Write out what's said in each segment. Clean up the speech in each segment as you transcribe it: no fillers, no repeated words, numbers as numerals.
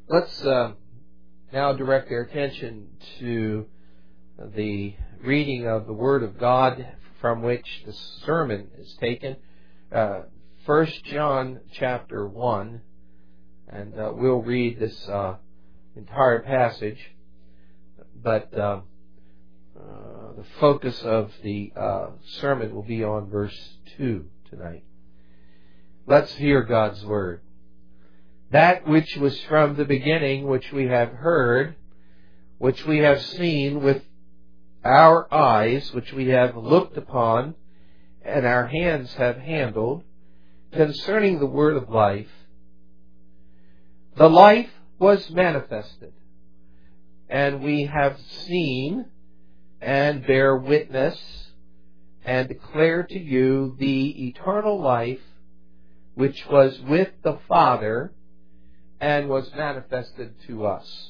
Let's now direct our attention to the reading of the Word of God from which the sermon is taken. 1 John chapter 1, and we'll read this entire passage, but the focus of the sermon will be on verse 2 tonight. Let's hear God's Word. That which was from the beginning, which we have heard, which we have seen with our eyes, which we have looked upon, and our hands have handled, concerning the word of life. The life was manifested, and we have seen and bear witness and declare to you the eternal life which was with the Father and was manifested to us.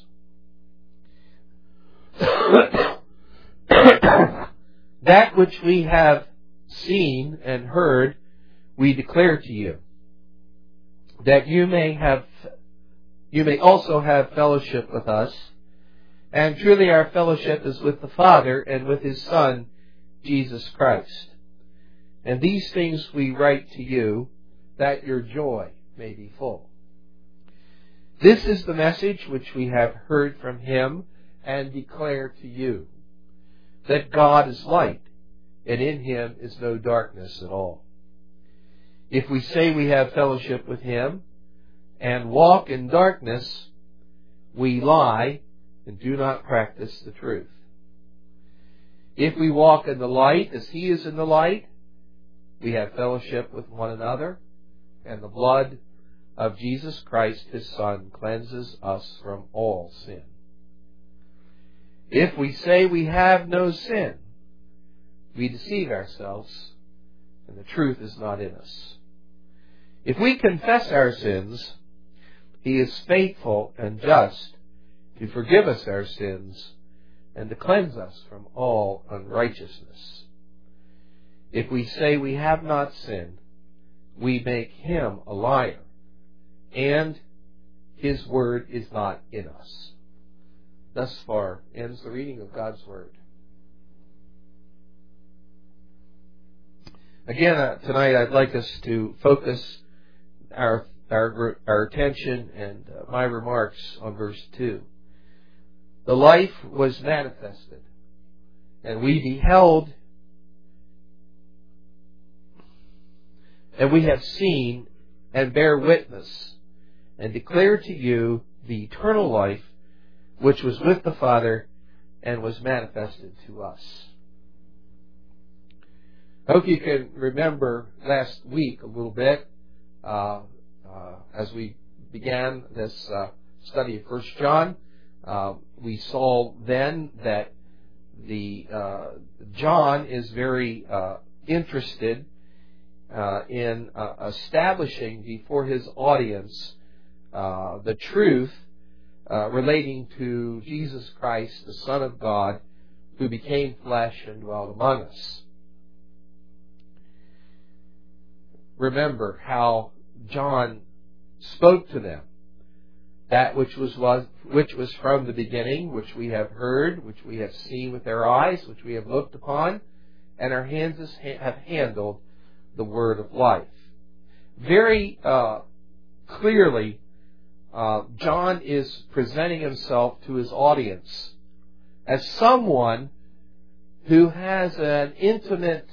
That which we have seen and heard, we declare to you, that you may also have fellowship with us. And truly our fellowship is with the Father and with His Son, Jesus Christ. And these things we write to you, that your joy may be full. This is the message which we have heard from Him and declare to you, that God is light, and in Him is no darkness at all. If we say we have fellowship with Him and walk in darkness, we lie and do not practice the truth. If we walk in the light as He is in the light, we have fellowship with one another, and the blood of Jesus Christ, His Son, cleanses us from all sin. If we say we have no sin, we deceive ourselves, and the truth is not in us. If we confess our sins, He is faithful and just to forgive us our sins and to cleanse us from all unrighteousness. If we say we have not sinned, we make Him a liar, and His word is not in us. Thus far ends the reading of God's Word. Again, tonight I'd like us to focus our attention and my remarks on verse 2. The life was manifested, and we beheld, and we have seen, and bear witness, and declare to you the eternal life which was with the Father and was manifested to us. I hope you can remember last week a little bit as we began this study of 1 John. We saw then that John is very interested in establishing before his audience the truth relating to Jesus Christ, the Son of God, who became flesh and dwelt among us. Remember how John spoke to them. That which was from the beginning, which we have heard, which we have seen with our eyes, which we have looked upon, and our hands have handled the word of life. Very clearly, John is presenting himself to his audience as someone who has an intimate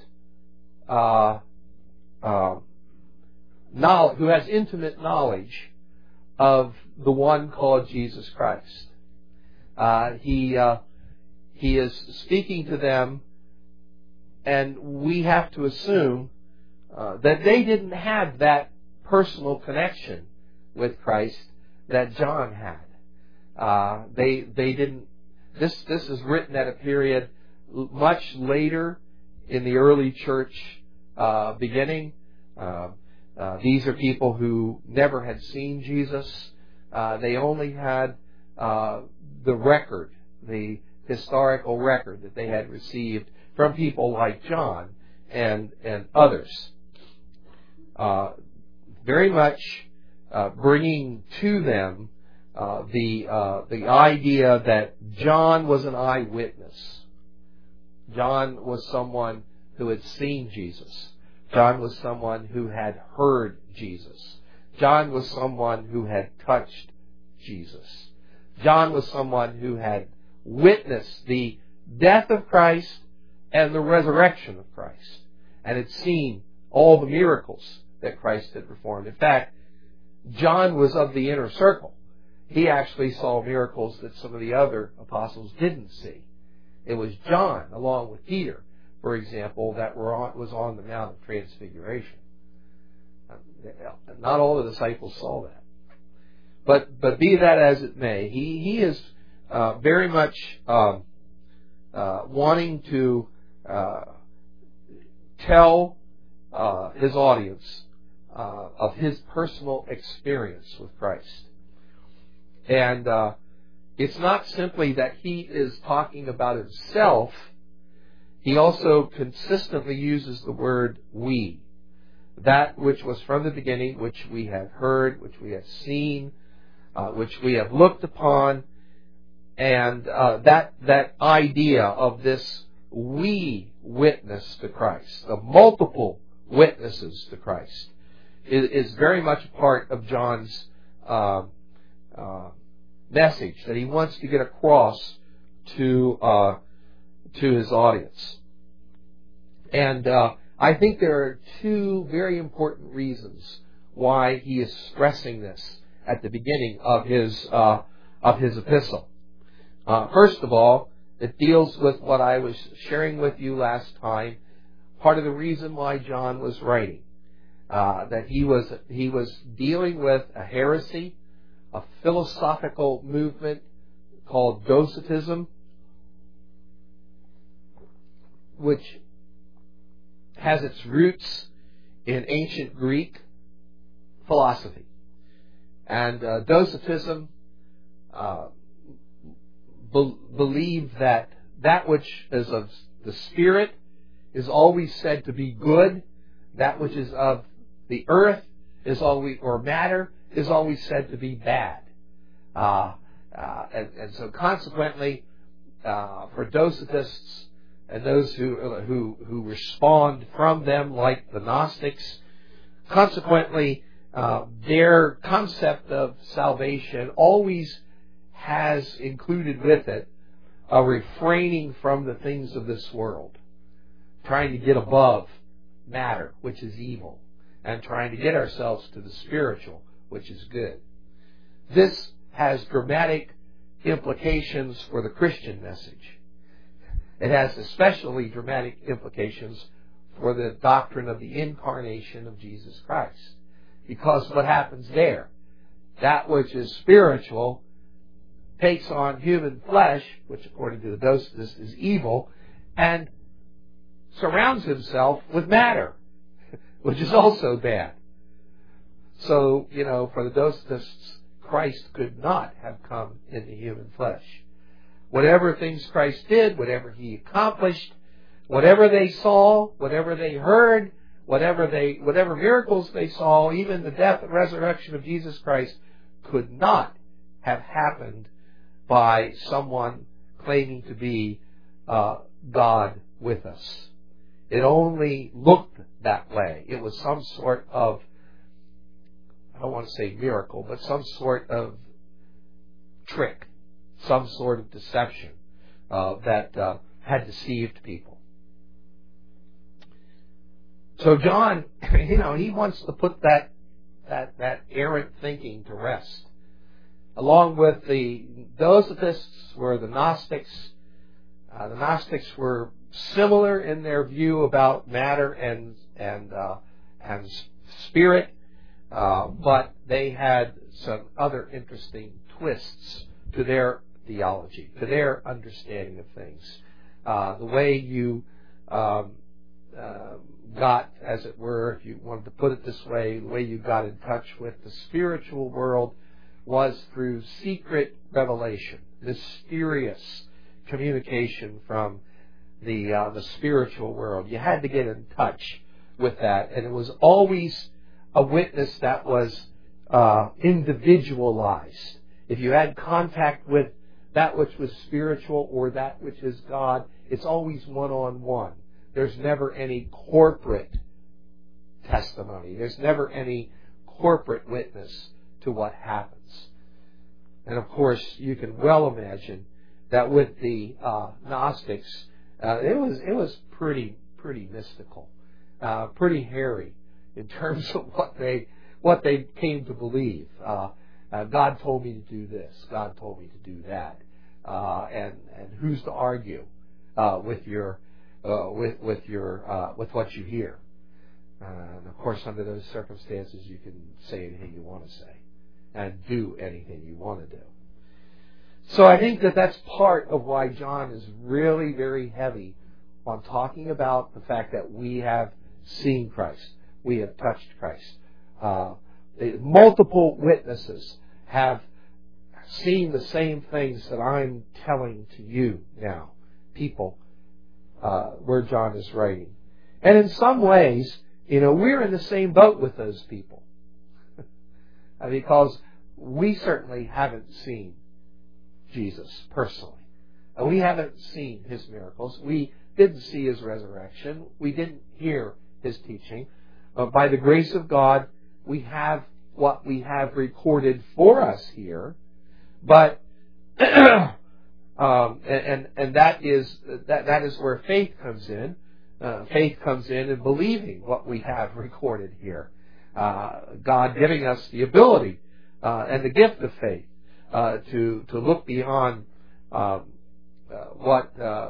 knowledge of the one called Jesus Christ. He is speaking to them, and we have to assume that they didn't have that personal connection with Christ that John had. They didn't. This is written at a period much later in the early church beginning. These are people who never had seen Jesus. They only had the record, the historical record that they had received from people like John and others. Very much bringing to them the idea that John was an eyewitness. John was someone who had seen Jesus. John was someone who had heard Jesus. John was someone who had touched Jesus. John was someone who had witnessed the death of Christ and the resurrection of Christ, and had seen all the miracles that Christ had performed. In fact, John was of the inner circle. He actually saw miracles that some of the other apostles didn't see. It was John, along with Peter, for example, that was on the Mount of Transfiguration. Not all the disciples saw that. But be that as it may, he is very much wanting to tell his audience of his personal experience with Christ. And it's not simply that he is talking about himself. He also consistently uses the word we. That which was from the beginning, which we have heard, which we have seen, which we have looked upon. And that idea of this we witness to Christ, the multiple witnesses to Christ, is very much a part of John's message that he wants to get across to his audience. And I think there are two very important reasons why he is stressing this at the beginning of his epistle. First of all, it deals with what I was sharing with you last time. Part of the reason why John was writing, that he was dealing with a heresy, a philosophical movement called Docetism, which has its roots in ancient Greek philosophy. And Docetism believed that which is of the Spirit is always said to be good, that which is of the earth is always, or matter, is always said to be bad. And so consequently, for Docetists and those who respond from them, like the Gnostics, consequently, their concept of salvation always has included with it a refraining from the things of this world, trying to get above matter, which is evil, and trying to get ourselves to the spiritual, which is good. This has dramatic implications for the Christian message. It has especially dramatic implications for the doctrine of the incarnation of Jesus Christ. Because what happens there, that which is spiritual takes on human flesh, which according to the Docetists is evil, and surrounds himself with matter, which is also bad. So, for the Docetists, Christ could not have come in the human flesh. Whatever things Christ did, whatever He accomplished, whatever they saw, whatever they heard, whatever miracles they saw, even the death and resurrection of Jesus Christ, could not have happened by someone claiming to be God with us. It only looked that way. It was some sort of, I don't want to say miracle, but some sort of trick, some sort of deception that had deceived people. So John, he wants to put that errant thinking to rest. Along with the Docetists were the Gnostics. The Gnostics were similar in their view about matter and spirit, but they had some other interesting twists to their theology, to their understanding of things. The way you got, as it were, if you wanted to put it this way, the way you got in touch with the spiritual world was through secret revelation, mysterious communication from the spiritual world. You had to get in touch with that, and it was always a witness that was individualized. if you had contact with that which was spiritual or that which is God, it's always one-on-one. There's never any corporate testimony. There's never any corporate witness to what happens. And of course, you can well imagine that with the Gnostics, it was pretty mystical, pretty hairy in terms of what they came to believe. God told me to do this. God told me to do that. And who's to argue with what you hear? And of course, under those circumstances, you can say anything you want to say and do anything you want to do. So I think that that's part of why John is really very heavy on talking about the fact that we have seen Christ. We have touched Christ. Multiple witnesses have seen the same things that I'm telling to you now, people, where John is writing. And in some ways, we're in the same boat with those people. Because we certainly haven't seen Jesus personally. We haven't seen His miracles. We didn't see His resurrection. We didn't hear His teaching. By the grace of God, we have what we have recorded for us here. But and that is where faith comes in. Faith comes in believing what we have recorded here. God giving us the ability and the gift of faith to look beyond what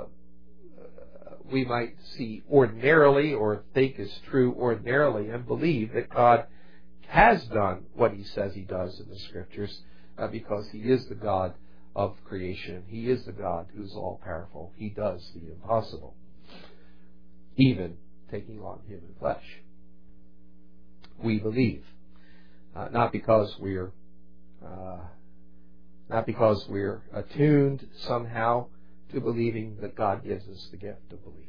we might see ordinarily or think is true ordinarily and believe that God has done what He says He does in the Scriptures because He is the God of creation. He is the God who's all-powerful. He does the impossible, even taking on human flesh. We believe, not because we're attuned somehow to believing, that God gives us the gift of belief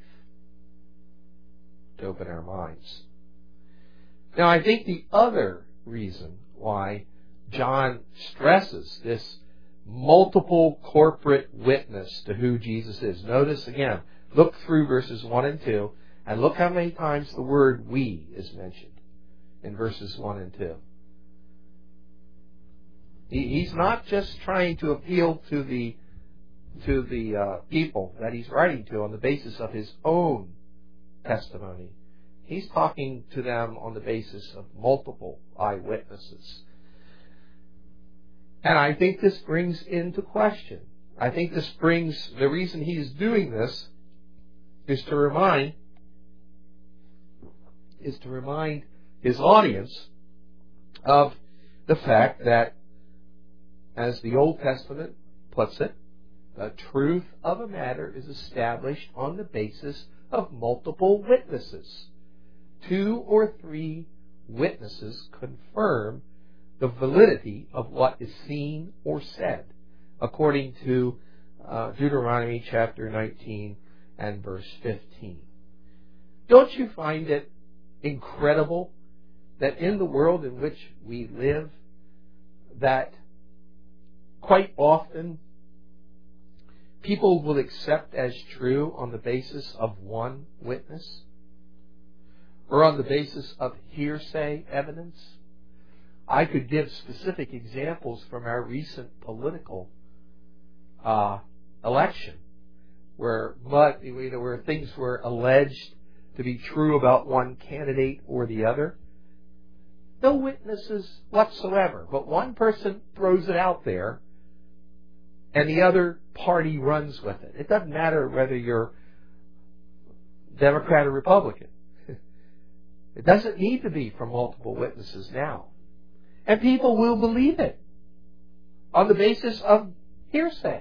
to open our minds. Now, I think the other reason why John stresses this multiple corporate witness to who Jesus is. Notice again, look through verses 1 and 2, and look how many times the word "we" is mentioned in verses 1 and 2. He's not just trying to appeal to the people that he's writing to on the basis of his own testimony. He's talking to them on the basis of multiple eyewitnesses. And I think this brings into question. The reason he's doing this is to remind his audience of the fact that, as the Old Testament puts it, the truth of a matter is established on the basis of multiple witnesses. 2 or 3 witnesses confirm the validity of what is seen or said, according to Deuteronomy chapter 19 and verse 15. Don't you find it incredible that in the world in which we live, that quite often people will accept as true on the basis of one witness or on the basis of hearsay evidence? I could give specific examples from our recent political election where things were alleged to be true about one candidate or the other. No witnesses whatsoever, but one person throws it out there and the other party runs with it. It doesn't matter whether you're Democrat or Republican. It doesn't need to be from multiple witnesses now. And people will believe it on the basis of hearsay.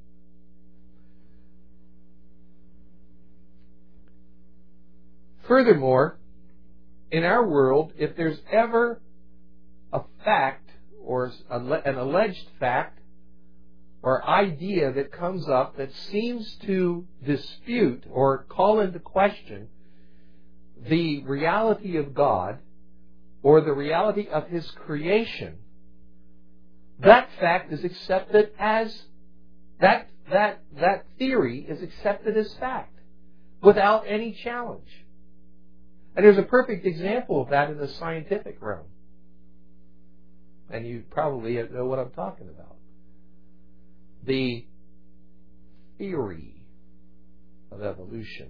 Furthermore, in our world, if there's ever a fact or an alleged fact or idea that comes up that seems to dispute or call into question the reality of God or the reality of His creation, that fact is accepted as, that theory is accepted as fact without any challenge. And there's a perfect example of that in the scientific realm. And you probably know what I'm talking about. The theory of evolution.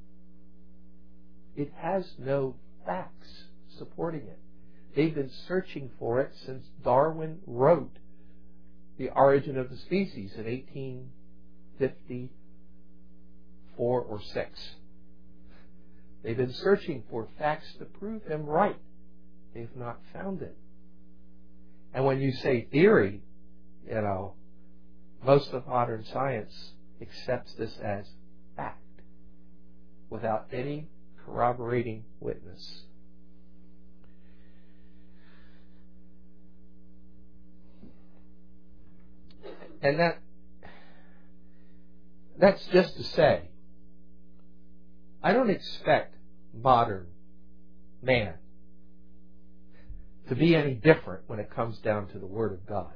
It has no facts supporting it. They've been searching for it since Darwin wrote The Origin of the Species in 1854 or 6. They've been searching for facts to prove him right. They've not found it. And when you say theory, most of modern science accepts this as fact without any corroborating witness. And that's just to say, I don't expect modern man to be any different when it comes down to the Word of God.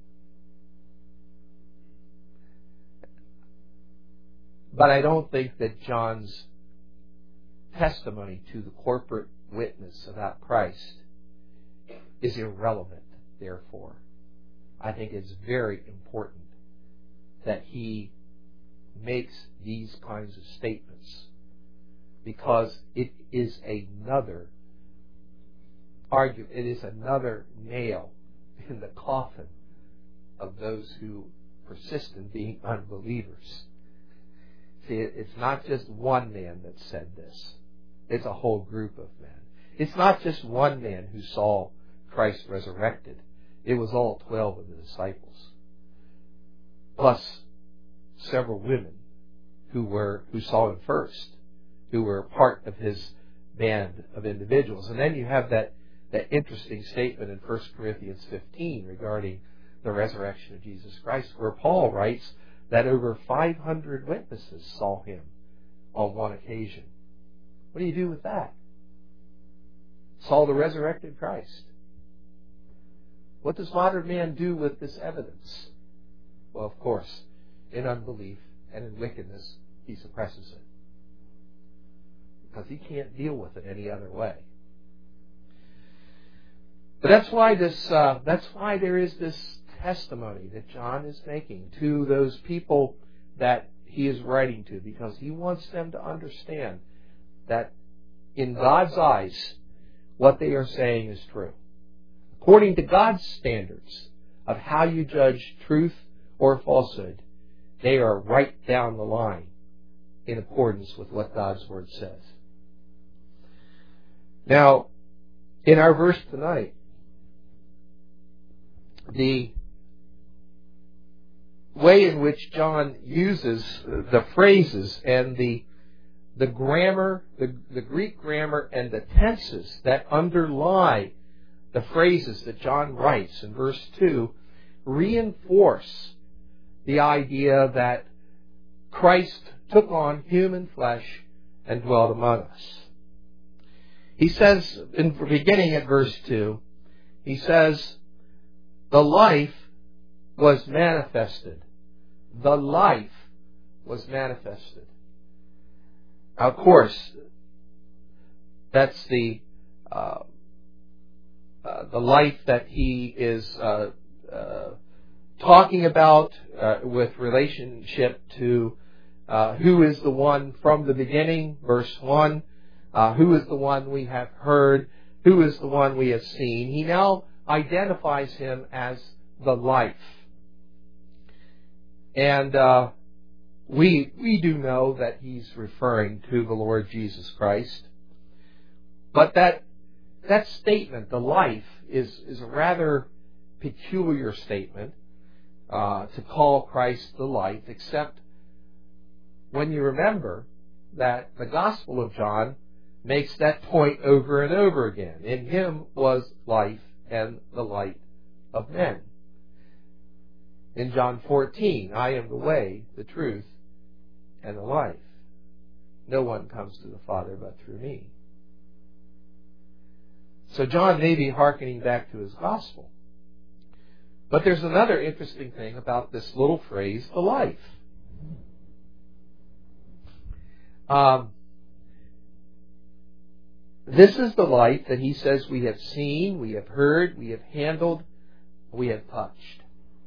But I don't think that John's testimony to the corporate witness about Christ is irrelevant, therefore. I think it's very important that he makes these kinds of statements, because it is another argument, it is another nail in the coffin of those who persist in being unbelievers. See, it's not just one man that said this. It's a whole group of men. It's not just one man who saw Christ resurrected. It was all 12 of the disciples, plus several women who saw him first, who were part of his band of individuals. And then you have that interesting statement in 1 Corinthians 15 regarding the resurrection of Jesus Christ, where Paul writes that over 500 witnesses saw him on one occasion. What do you do with that? Saw the resurrected Christ. What does modern man do with this evidence? Well, of course, in unbelief and in wickedness, he suppresses it, because he can't deal with it any other way. But that's why there is this testimony that John is making to those people that he is writing to, because he wants them to understand that in God's eyes, what they are saying is true. According to God's standards of how you judge truth or falsehood, they are right down the line in accordance with what God's Word says. Now, in our verse tonight, the way in which John uses the phrases and the grammar, the Greek grammar and the tenses that underlie the phrases that John writes in verse 2 reinforce the idea that Christ took on human flesh and dwelt among us. He says, in the beginning at verse 2, he says, the life was manifested. The life was manifested. Now, of course, that's the life that he is talking about with relationship to who is the one from the beginning, verse 1, who is the one we have heard, who is the one we have seen. He now identifies him as the life. And we do know that he's referring to the Lord Jesus Christ. But that statement, the life, is a rather peculiar statement to call Christ the life, except when you remember that the Gospel of John makes that point over and over again. In him was life, and the light of men. In John 14, I am the way, the truth, and the life. No one comes to the Father but through me. So John may be hearkening back to his Gospel. But there's another interesting thing about this little phrase, the life. This is the life that he says we have seen, we have heard, we have handled, we have touched.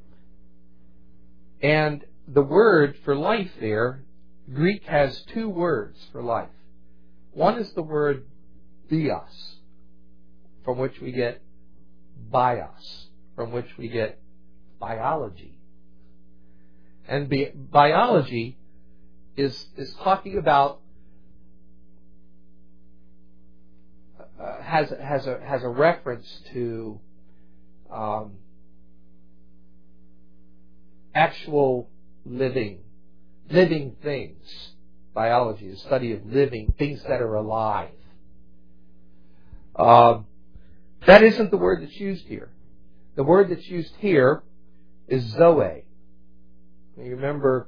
And the word for life there, Greek has two words for life. One is the word bios, from which we get bios, from which we get biology. And biology is talking about has a reference to actual living things. Biology is the study of living things that are alive. That isn't the word that's used here. The word that's used here is Zoe. You remember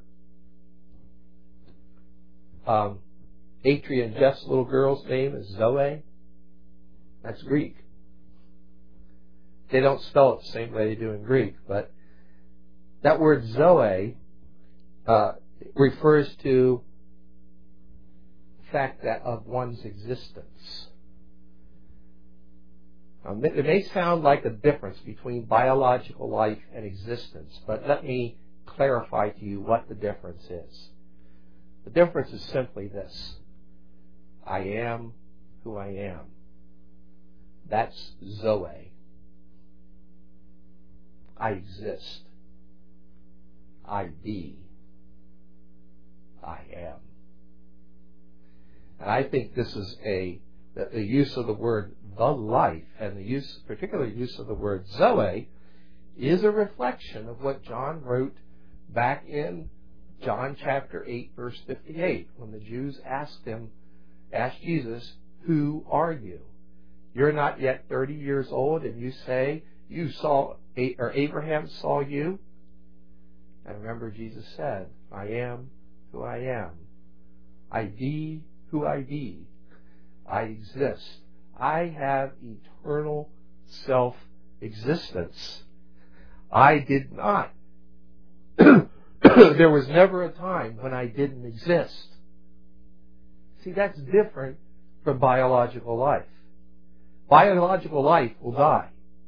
Atria and Jeff's little girl's name is Zoe? That's Greek. They don't spell it the same way they do in Greek, but that word Zoe refers to the fact that of one's existence. It may sound like a difference between biological life and existence, but let me clarify to you what the difference is. The difference is simply this. I am who I am. That's Zoe. I exist. I be. I am. And I think this is the use of the word the life and the particular use of the word Zoe is a reflection of what John wrote back in John chapter 8 verse 58 when the Jews asked Jesus, "Who are you? You're not yet 30 years old and you say you saw Abraham saw you?" And remember Jesus said, "I am who I am. I be who I be. I exist. I have eternal self-existence. I did not. There was never a time when I didn't exist." See, that's different from biological life. Biological life will die.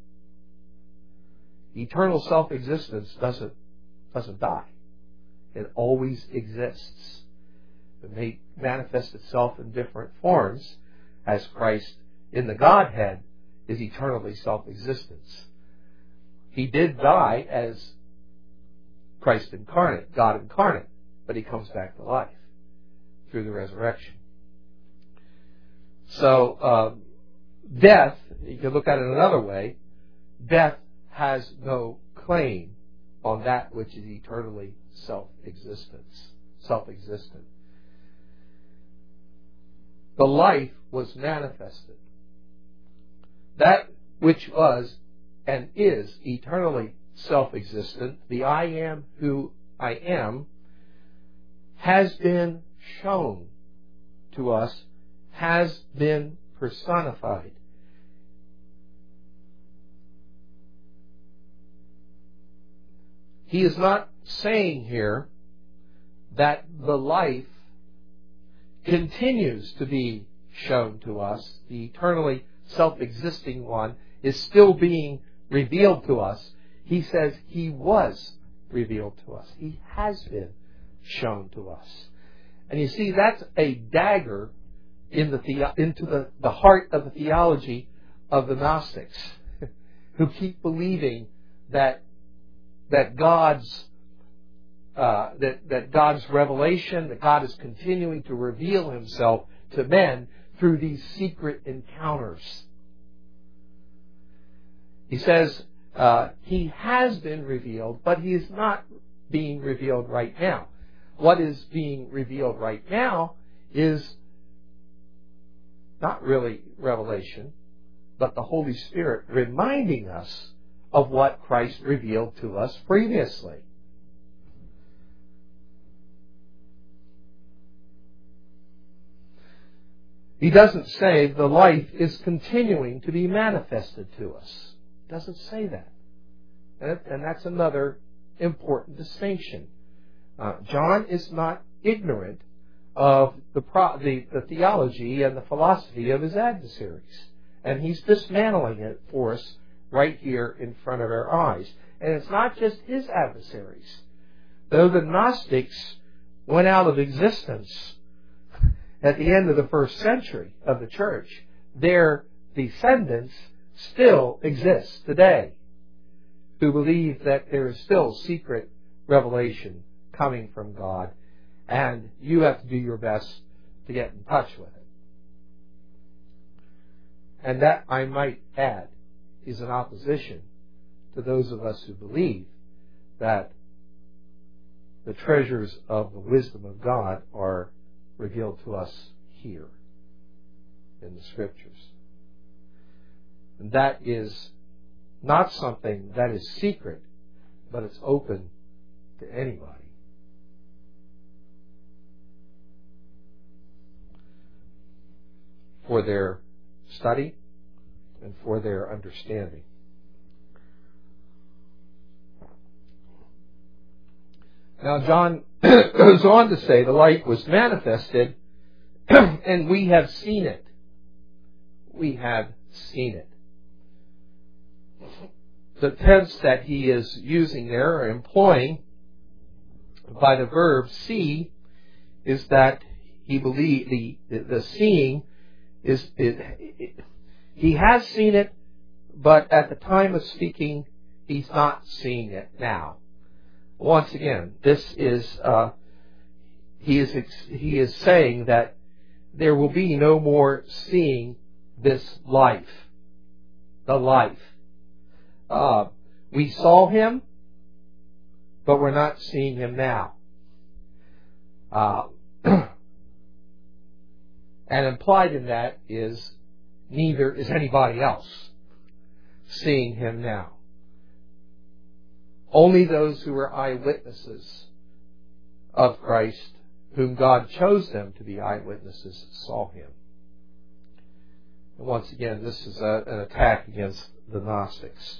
Eternal self-existence doesn't die. It always exists. It may manifest itself in different forms as Christ in the Godhead is eternally self-existence. He did die as Christ incarnate, God incarnate, but he comes back to life through the resurrection. So, death, you can look at it another way, death has no claim on that which is eternally self-existent. The life was manifested. That which was and is eternally self-existent, the I am who I am, has been shown to us, has been personified. He is not saying here that the life continues to be shown to us. The eternally self-existing one is still being revealed to us. He says he was revealed to us. He has been shown to us. And you see, that's a dagger into the heart of the theology of the Gnostics, who keep believing that God's revelation, that God is continuing to reveal himself to men through these secret encounters. He says he has been revealed, but he is not being revealed right now. What is being revealed right now is not really revelation, but the Holy Spirit reminding us of what Christ revealed to us previously. He doesn't say the life is continuing to be manifested to us. He doesn't say that. And that's another important distinction. John is not ignorant of the theology and the philosophy of his adversaries. And he's dismantling it for us right here in front of our eyes. And it's not just his adversaries. Though the Gnostics went out of existence at the end of the first century of the church, their descendants still exist today, who believe that there is still secret revelation coming from God, and you have to do your best to get in touch with it. And that, I might add, is in opposition to those of us who believe that the treasures of the wisdom of God are revealed to us here in the Scriptures. And that is not something that is secret, but it's open to anybody. For their study and for their understanding. Now John goes on to say the light was manifested and we have seen it. We have seen it. The tense that he is using there, or employing by the verb see, is that he believes the seeing is he has seen it, but at the time of speaking, he's not seeing it now. Once again, this is he is saying that there will be no more seeing this life, the life. We saw him, but we're not seeing him now. And implied in that is neither is anybody else seeing him now. Only those who were eyewitnesses of Christ, whom God chose them to be eyewitnesses, saw him. And once again, this is an attack against the Gnostics.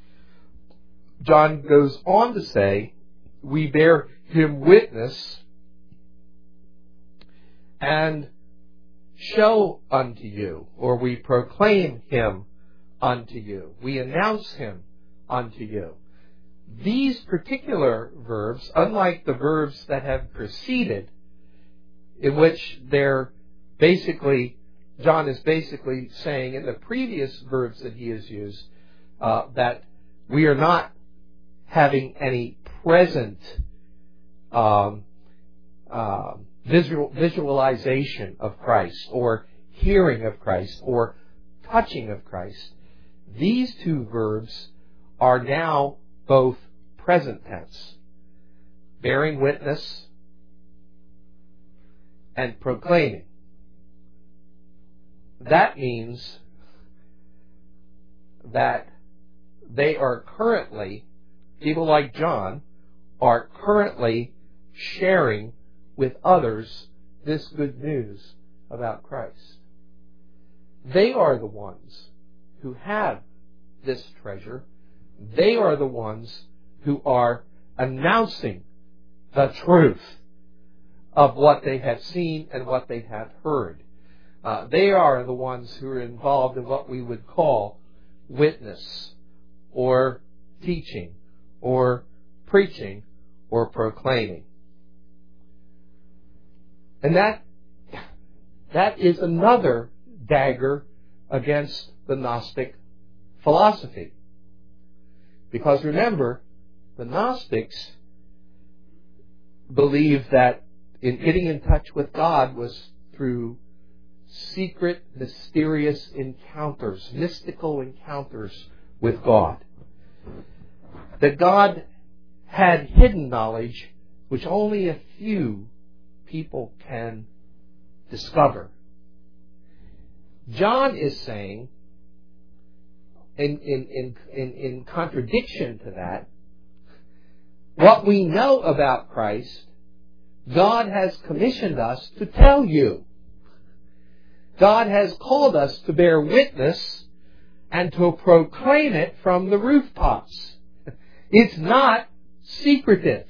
John goes on to say, we bear him witness and show unto you, or we proclaim him unto you. We announce him unto you. These particular verbs, unlike the verbs that have preceded, in which they're basically, John is basically saying in the previous verbs that he has used, that we are not having any present visualization of Christ, or hearing of Christ, or touching of Christ. These two verbs are now both present tense, bearing witness and proclaiming. That means that they are currently, people like John, are currently sharing with others this good news about Christ. They are the ones who have this treasure. They are the ones who are announcing the truth of what they have seen and what they have heard. They are the ones who are involved in what we would call witness, or teaching, or preaching, or proclaiming. And that is another dagger against the Gnostic philosophy. Because remember, the Gnostics believed that in getting in touch with God was through secret, mysterious encounters, mystical encounters with God. That God had hidden knowledge which only a few people can discover. John is saying, in contradiction to that, what we know about Christ, God has commissioned us to tell you. God has called us to bear witness and to proclaim it from the rooftops. It's not secretive.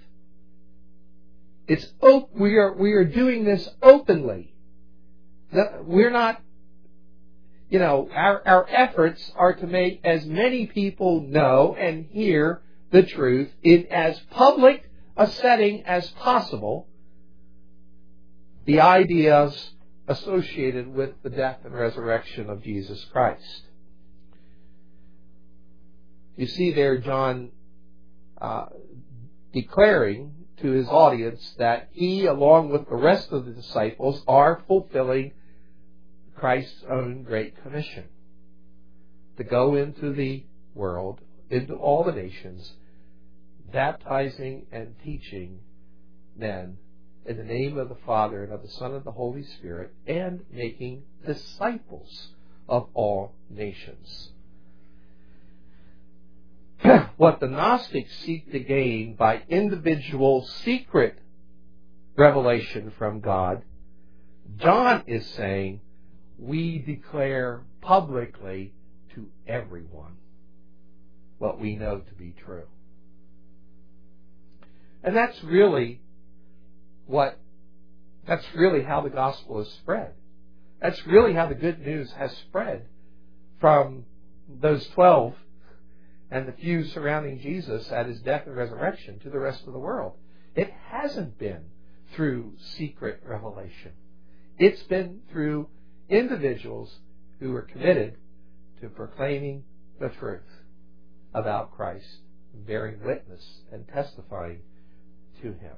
We are doing this openly. We're not, our efforts are to make as many people know and hear the truth in as public a setting as possible, the ideas associated with the death and resurrection of Jesus Christ. You see there John declaring to his audience that he, along with the rest of the disciples, are fulfilling Christ's own Great Commission to go into the world, into all the nations, baptizing and teaching men in the name of the Father and of the Son and of the Holy Spirit, and making disciples of all nations. What the Gnostics seek to gain by individual secret revelation from God, John is saying we declare publicly to everyone what we know to be true. And that's really how the gospel is spread. That's really how the good news has spread from those 12 and the few surrounding Jesus at his death and resurrection to the rest of the world. It hasn't been through secret revelation. It's been through individuals who are committed to proclaiming the truth about Christ, bearing witness and testifying to him.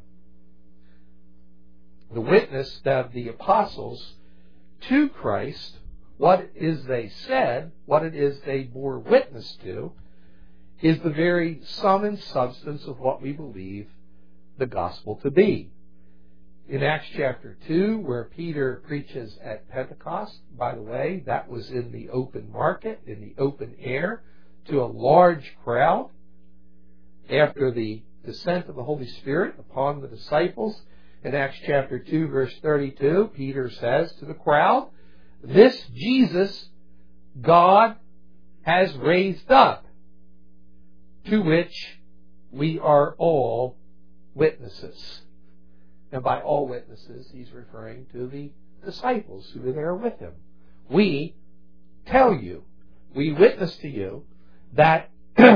The witness of the apostles to Christ, what it is they said, what it is they bore witness to, is the very sum and substance of what we believe the gospel to be. In Acts chapter 2, where Peter preaches at Pentecost, by the way, that was in the open market, in the open air, to a large crowd. After the descent of the Holy Spirit upon the disciples, in Acts chapter 2, verse 32, Peter says to the crowd, "This Jesus God has raised up, to which we are all witnesses." And by all witnesses, he's referring to the disciples who were there with him. We tell you, we witness to you that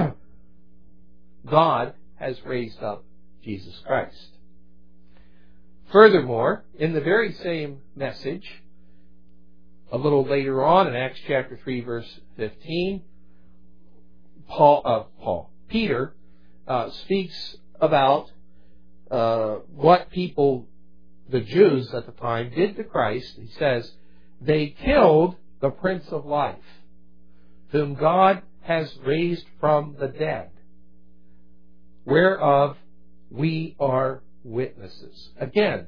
God has raised up Jesus Christ. Furthermore, in the very same message, a little later on in Acts chapter 3, verse 15, Peter speaks about what people, the Jews at the time, did to Christ. He says, "They killed the Prince of Life, whom God has raised from the dead, whereof we are witnesses." Again,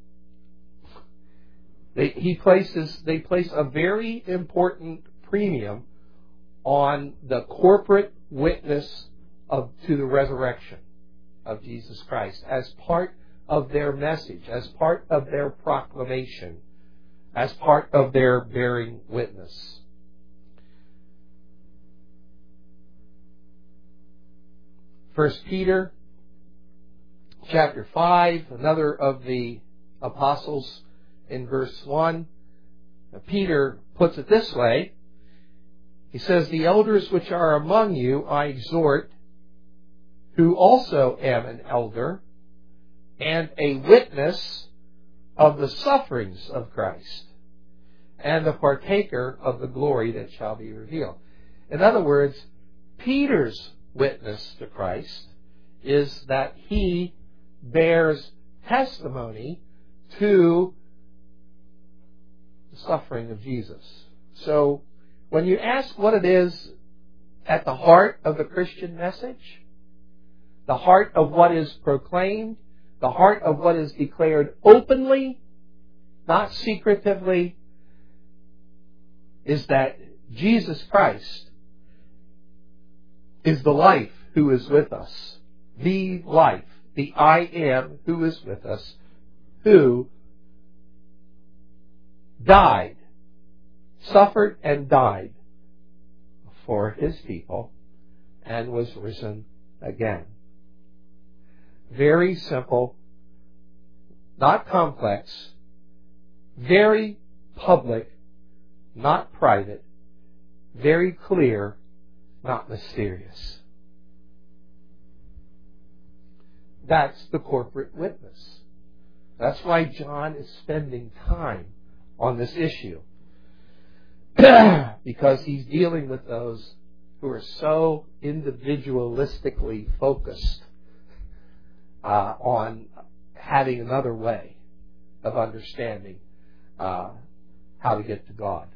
they place a very important premium on the corporate witness to the resurrection of Jesus Christ as part of their message, as part of their proclamation, as part of their bearing witness. First Peter chapter 5, another of the apostles, in verse 1, Peter puts it this way. He says, "The elders which are among you I exhort, who also am an elder and a witness of the sufferings of Christ, and the partaker of the glory that shall be revealed." In other words, Peter's witness to Christ is that he bears testimony to the suffering of Jesus. So, when you ask what it is at the heart of the Christian message, the heart of what is proclaimed, the heart of what is declared openly, not secretively, is that Jesus Christ is the life who is with us. The life, the I am who is with us, who died, suffered and died for his people, and was risen again. Very simple, not complex, very public, not private, very clear, not mysterious. That's the corporate witness. That's why John is spending time on this issue. Because he's dealing with those who are so individualistically focused on having another way of understanding how to get to God.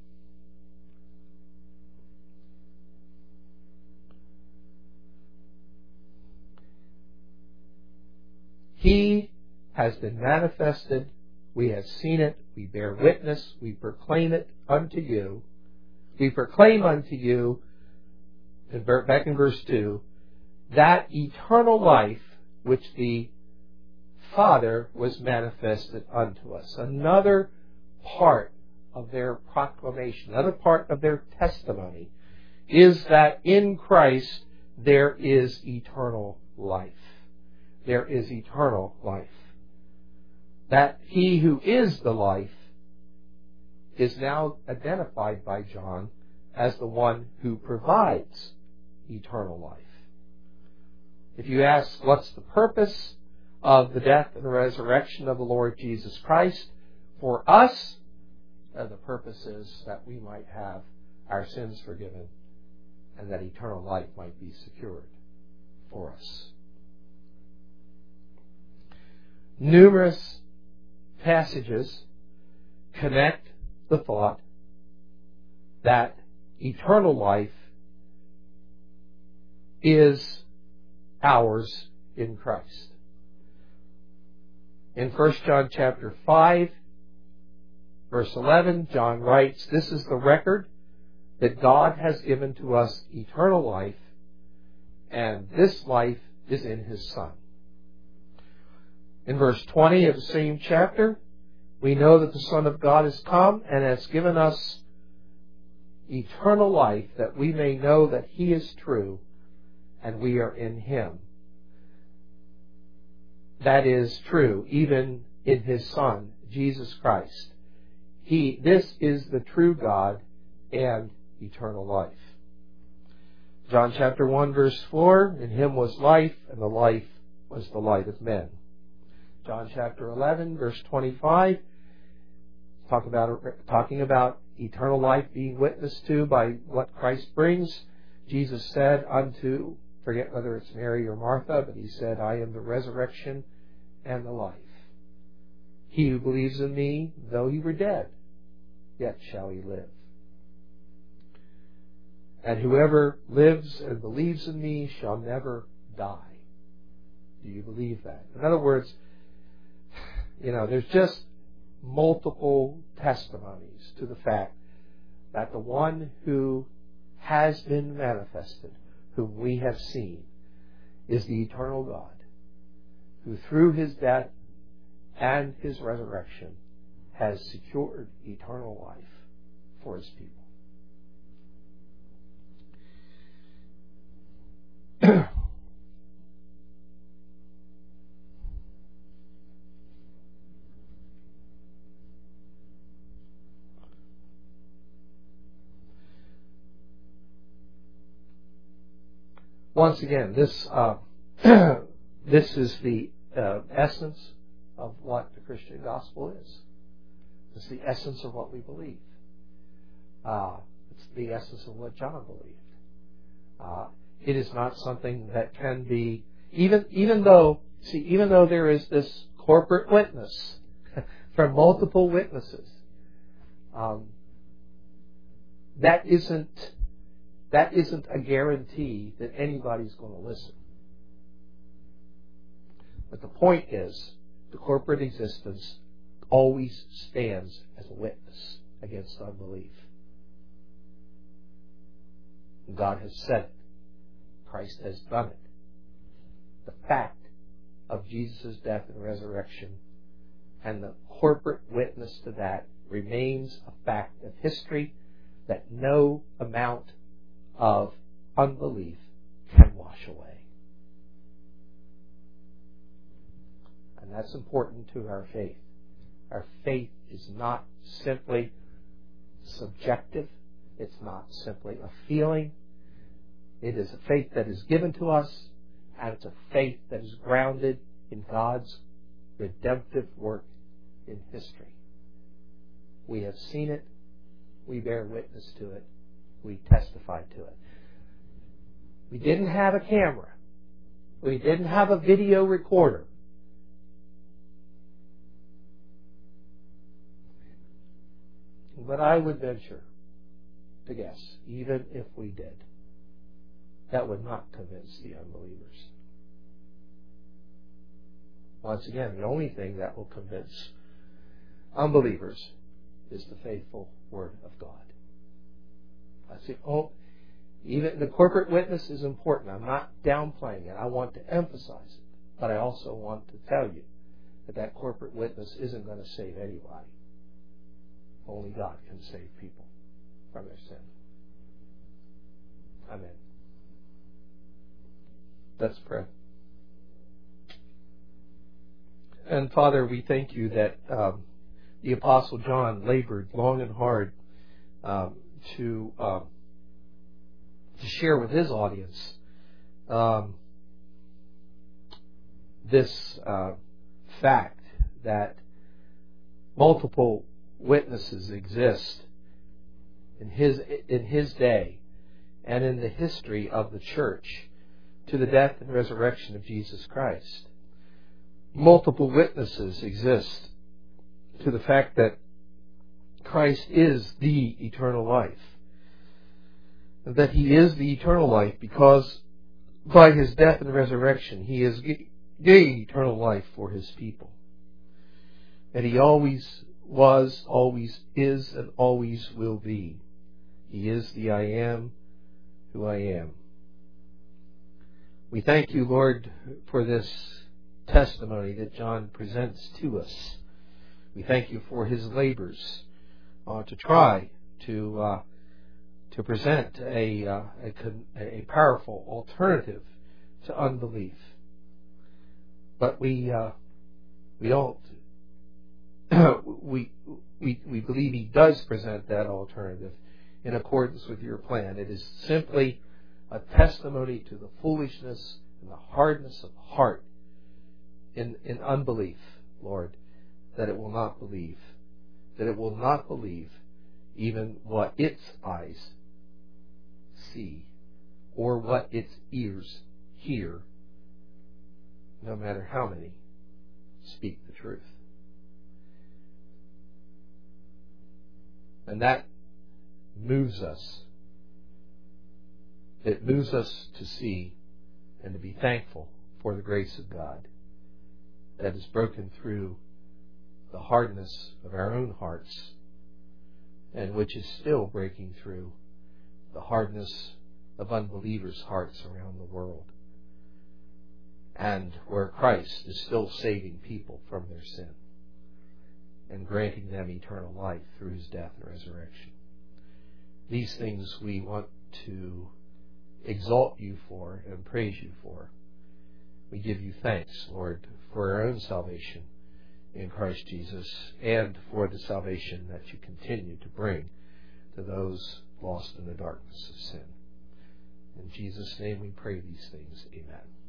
He has been manifested. We have seen it. We bear witness. We proclaim it unto you. We proclaim unto you, back in verse 2, that eternal life which the Father was manifested unto us. Another part of their proclamation, another part of their testimony is that in Christ there is eternal life. There is eternal life. That He who is the life is now identified by John as the one who provides eternal life. If you ask what's the purpose of the death and resurrection of the Lord Jesus Christ for us, the purpose is that we might have our sins forgiven and that eternal life might be secured for us. Numerous passages connect the thought that eternal life is ours in Christ. In 1 John chapter 5, verse 11, John writes, "This is the record that God has given to us eternal life, and this life is in His Son." In verse 20 of the same chapter, we know that the Son of God has come and has given us eternal life, that we may know that He is true and we are in Him. That is true even in His Son, Jesus Christ. This is the true God and eternal life. John chapter 1 verse 4, "In Him was life, and the life was the light of men." John chapter 11 verse 25, talking about eternal life being witnessed to by what Christ brings. Jesus said unto, forget whether it's Mary or Martha, but He said, "I am the resurrection and the life. He who believes in me, though he were dead, yet shall he live. And whoever lives and believes in me shall never die." Do you believe that? In other words, there's just multiple testimonies to the fact that the one who has been manifested, whom we have seen, is the eternal God, who through His death and His resurrection has secured eternal life for His people. Once again, this is the essence of what the Christian gospel is. It's the essence of what we believe. It's the essence of what John believed. It is not something that can be, even though there is this corporate witness from multiple witnesses, that isn't a guarantee that anybody's going to listen. But the point is, the corporate existence always stands as a witness against unbelief. God has said it. Christ has done it. The fact of Jesus' death and resurrection and the corporate witness to that remains a fact of history that no amount of unbelief can wash away. And that's important to our faith. Our faith is not simply subjective. It's not simply a feeling. It is a faith that is given to us, and it's a faith that is grounded in God's redemptive work in history. We have seen it. We bear witness to it. We testify to it. We didn't have a camera. We didn't have a video recorder. But I would venture to guess, even if we did, that would not convince the unbelievers. Once again, the only thing that will convince unbelievers is the faithful Word of God. I say, even the corporate witness is important. I'm not downplaying it. I want to emphasize it. But I also want to tell you that corporate witness isn't going to save anybody. Only God can save people from their sin. Amen. Let's pray. And Father, we thank you that the Apostle John labored long and hard to share with his audience this fact that multiple witnesses exist in his day and in the history of the church to the death and resurrection of Jesus Christ. Multiple witnesses exist to the fact that Christ is the eternal life. And that He is the eternal life because by His death and resurrection He is gave eternal life for His people. And He always was, always is, and always will be. He is the I am who I am. We thank you, Lord, for this testimony that John presents to us. We thank you for his labors to try to present a powerful alternative to unbelief. But we don't. we believe he does present that alternative in accordance with your plan. It is simply a testimony to the foolishness and the hardness of heart in unbelief, Lord, that it will not believe. That it will not believe even what its eyes see or what its ears hear, no matter how many speak the truth. And that moves us. It moves us to see and to be thankful for the grace of God that has broken through the hardness of our own hearts and which is still breaking through the hardness of unbelievers' hearts around the world, and where Christ is still saving people from their sin and granting them eternal life through His death and resurrection. These things we want to exalt you for and praise you for. We give you thanks, Lord, for our own salvation in Christ Jesus and for the salvation that you continue to bring to those lost in the darkness of sin. In Jesus' name we pray these things. Amen.